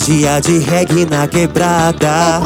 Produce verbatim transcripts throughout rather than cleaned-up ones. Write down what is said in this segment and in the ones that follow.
Dia de reggae na quebrada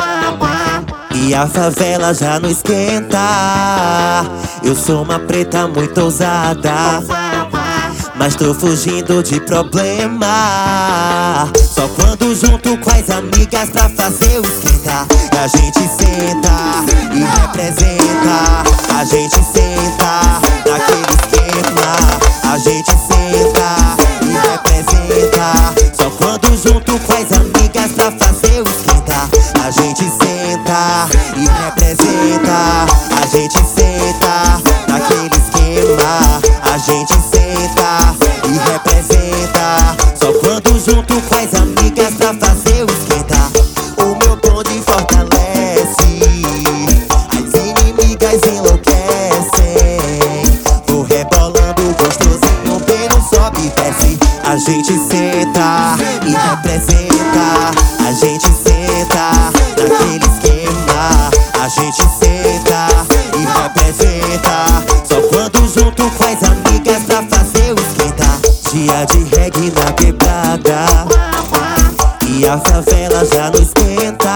e a favela já não esquenta. Eu sou uma preta muito ousada, mas tô fugindo de problema. Só quando junto com as amigas pra fazer o esquenta, a gente senta e representa. A gente senta naquele esquema, a gente senta e representa. Só quando junto com as amigas pra fazer o esquenta, a gente senta e representa. A gente senta naquele esquema, a gente senta e representa. Só quando junto com as amigas pra fazer o esquenta, o meu bonde fortalece, as inimigas enlouquecem. Vou rebolando gostosinho, bem no sobe e desce. A gente senta e representa. A gente senta naquele esquema, a gente senta e representa. Só quando junto com as amigas pra fazer o esquenta. Dia de reggae na quebrada e a favela já não esquenta.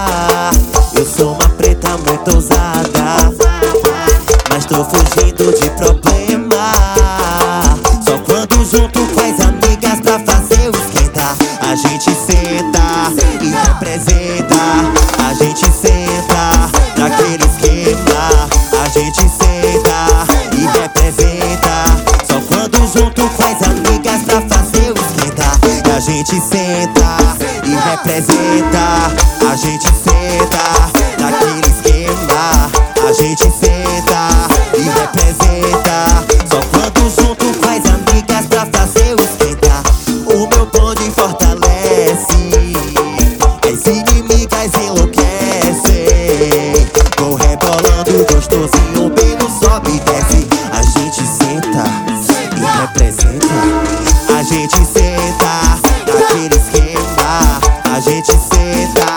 Eu sou uma preta muito ousada, mas tô fugindo de problema. Só quando junto com as amigas pra fazer o esquenta, a gente senta e representa. A gente senta naquele esquema, a gente senta e representa. Só quando junto com as amigas pra fazer o esquenta, a gente senta e representa. A gente senta naquele esquema, a gente senta e representa. Só quando junto com as amigas pra fazer o esquenta, o meu bonde fortalece, as inimigas enlouquecem. Vou rebolando gostosinho, bem no sobe e desce. A gente senta e representa. A gente senta naquele esquema, a gente senta